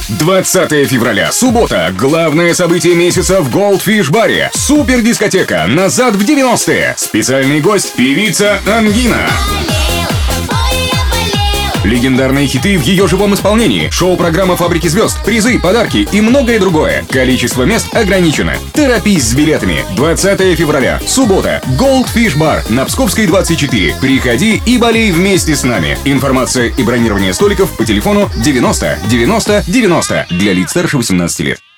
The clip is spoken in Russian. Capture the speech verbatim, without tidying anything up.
двадцатое февраля, суббота. Главное событие месяца в Goldfish баре. Супер дискотека «Назад в девяностые». Специальный гость — певица Ангина. Легендарные хиты в ее живом исполнении, шоу-программа «Фабрики звезд», призы, подарки и многое другое. Количество мест ограничено. Торопись с билетами. двадцатое февраля, суббота. Goldfish бар на Псковской двадцать четыре. Приходи и болей вместе с нами. Информация и бронирование столиков по телефону девяносто девяносто девяносто для лиц старше восемнадцати лет.